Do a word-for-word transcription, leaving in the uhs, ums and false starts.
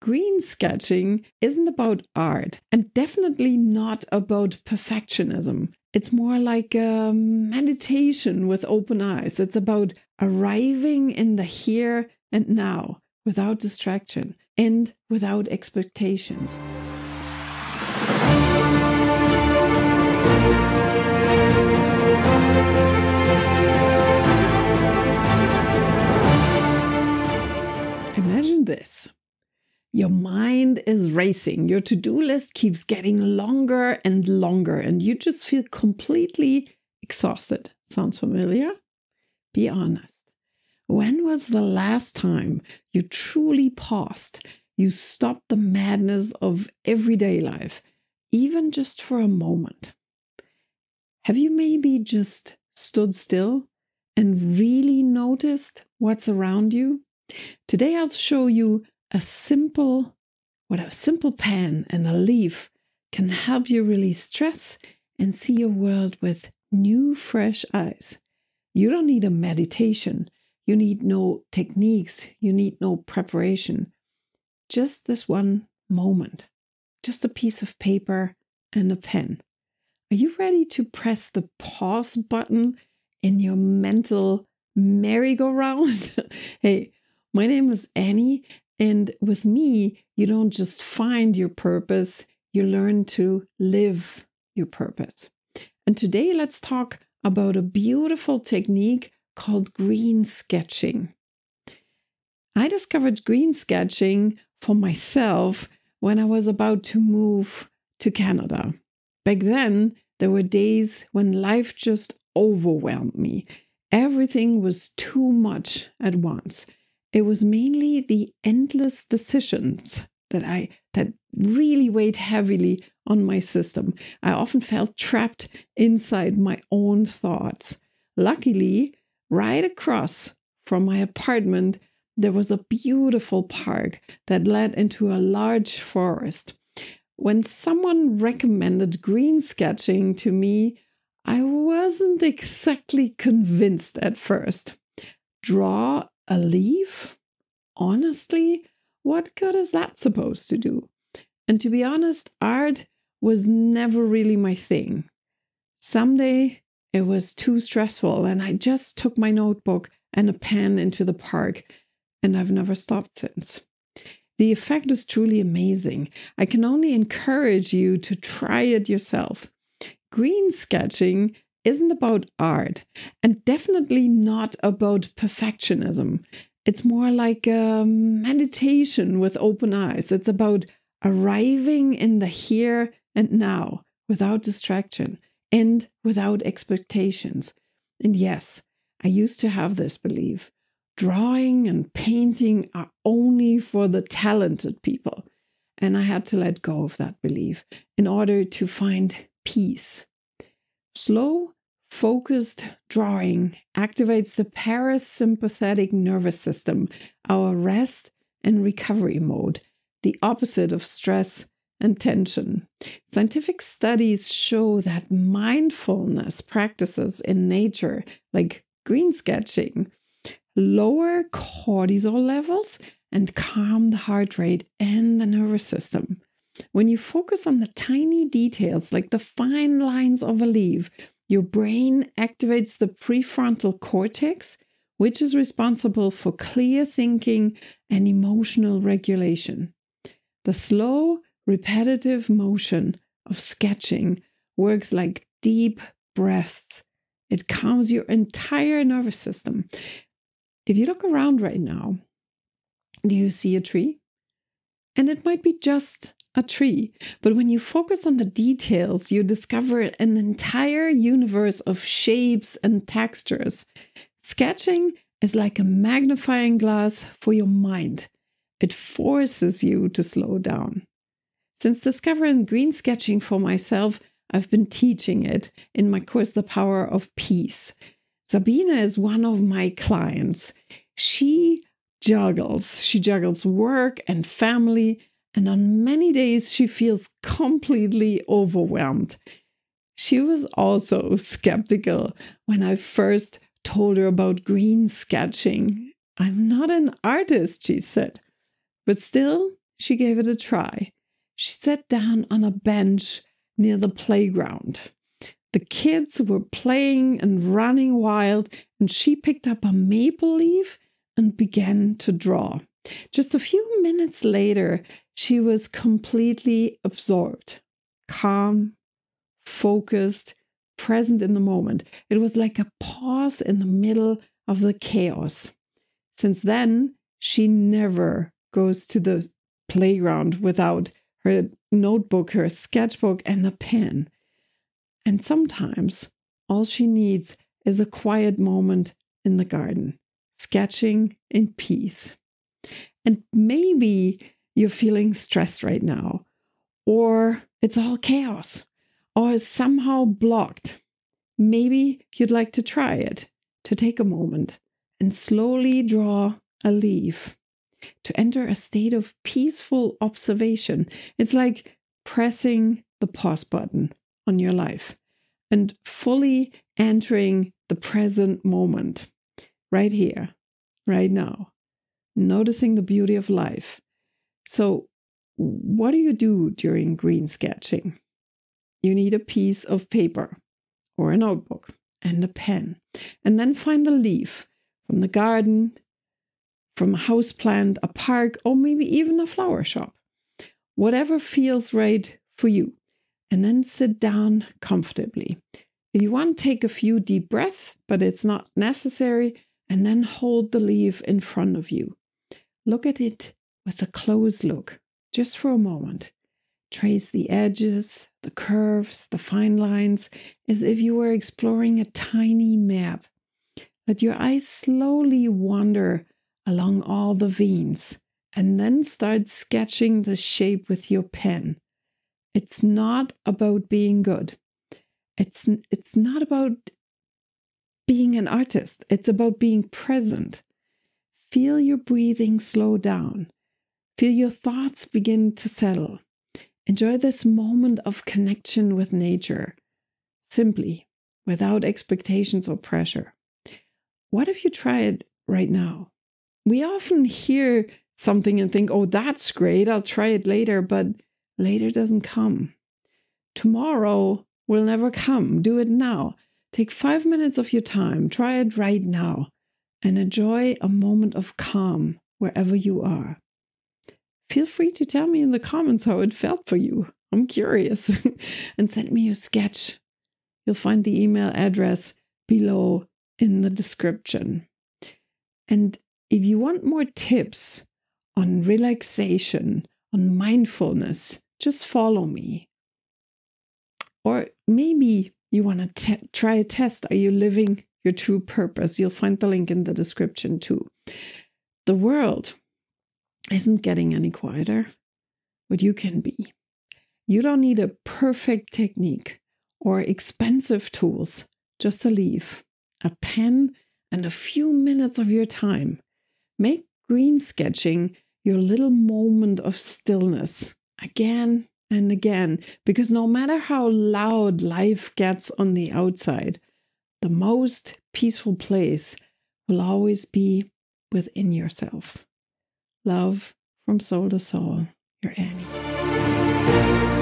green sketching isn't about art and definitely not about perfectionism. It's more like a meditation with open eyes. It's about arriving in the here and now without distraction and without expectations. Imagine this. Your mind is racing. Your to-do list keeps getting longer and longer, and you just feel completely exhausted. Sounds familiar? Be honest. When was the last time you truly paused? You stopped the madness of everyday life, even just for a moment. Have you maybe just stood still and really noticed what's around you? Today I'll show you a simple, what a simple pen and a leaf can help you release stress and see your world with new, fresh eyes. You don't need a meditation. You need no techniques. You need no preparation. Just this one moment, just a piece of paper and a pen. Are you ready to press the pause button in your mental merry-go-round? Hey, my name is Annie, and with me, you don't just find your purpose, you learn to live your purpose. And today, let's talk about a beautiful technique called green sketching. I discovered green sketching for myself when I was about to move to Canada. Back then, there were days when life just overwhelmed me. Everything was too much at once. It was mainly the endless decisions that I that really weighed heavily on my system. I often felt trapped inside my own thoughts. Luckily, right across from my apartment, there was a beautiful park that led into a large forest. When someone recommended green sketching to me, I wasn't exactly convinced at first. Draw a leaf? Honestly, what good is that supposed to do? And to be honest, art was never really my thing. Someday it was too stressful and I just took my notebook and a pen into the park, and I've never stopped since. The effect is truly amazing. I can only encourage you to try it yourself. Green sketching isn't about art and definitely not about perfectionism. It's more like a meditation with open eyes. It's about arriving in the here and now without distraction and without expectations. And yes, I used to have this belief. Drawing and painting are only for the talented people. And I had to let go of that belief in order to find peace. Slow, focused drawing activates the parasympathetic nervous system, our rest and recovery mode, the opposite of stress and tension. Scientific studies show that mindfulness practices in nature, like green sketching, lower cortisol levels and calm the heart rate and the nervous system. When you focus on the tiny details, like the fine lines of a leaf, your brain activates the prefrontal cortex, which is responsible for clear thinking and emotional regulation. The slow, repetitive motion of sketching works like deep breaths. It calms your entire nervous system. If you look around right now, do you see a tree? And it might be just a tree, but when you focus on the details, you discover an entire universe of shapes and textures. Sketching is like a magnifying glass for your mind. It forces you to slow down. Since discovering green sketching for myself, I've been teaching it in my course, The Power of Peace. Sabine is one of my clients. She juggles. She juggles work and family, and on many days she feels completely overwhelmed. She was also skeptical when I first told her about green sketching. I'm not an artist, she said. But still, she gave it a try. She sat down on a bench near the playground. The kids were playing and running wild, and she picked up a maple leaf and began to draw. Just a few minutes later, she was completely absorbed, calm, focused, present in the moment. It was like a pause in the middle of the chaos. Since then, she never goes to the playground without her notebook, her sketchbook, and a pen. And sometimes all she needs is a quiet moment in the garden, sketching in peace. And maybe you're feeling stressed right now, or it's all chaos, or is somehow blocked. Maybe you'd like to try it, to take a moment and slowly draw a leaf, to enter a state of peaceful observation. It's like pressing the pause button on your life and fully entering the present moment, right here, right now, noticing the beauty of life. So, what do you do during green sketching? You need a piece of paper or a notebook and a pen, and then find a leaf from the garden, from a houseplant, a park, or maybe even a flower shop. Whatever feels right for you. And then sit down comfortably. If you want, take a few deep breaths, but it's not necessary, and then hold the leaf in front of you. Look at it with a close look, just for a moment. Trace the edges, the curves, the fine lines, as if you were exploring a tiny map. Let your eyes slowly wander along all the veins, and then start sketching the shape with your pen. It's not about being good. It's, it's not about being an artist. It's about being present. Feel your breathing slow down. Feel your thoughts begin to settle. Enjoy this moment of connection with nature, simply, without expectations or pressure. What if you try it right now? We often hear something and think, oh, that's great, I'll try it later, but later doesn't come. Tomorrow will never come. Do it now. Take five minutes of your time. Try it right now and enjoy a moment of calm wherever you are. Feel free to tell me in the comments how it felt for you. I'm curious. And send me your sketch. You'll find the email address below in the description. And if you want more tips on relaxation, on mindfulness, just follow me. Or maybe you want to te- try a test. Are you living your true purpose? You'll find the link in the description too. The world isn't getting any quieter, but you can be. You don't need a perfect technique or expensive tools, just a leaf, a pen, and a few minutes of your time. Make green sketching your little moment of stillness again and again, because no matter how loud life gets on the outside, the most peaceful place will always be within yourself. Love from soul to soul, your Annie.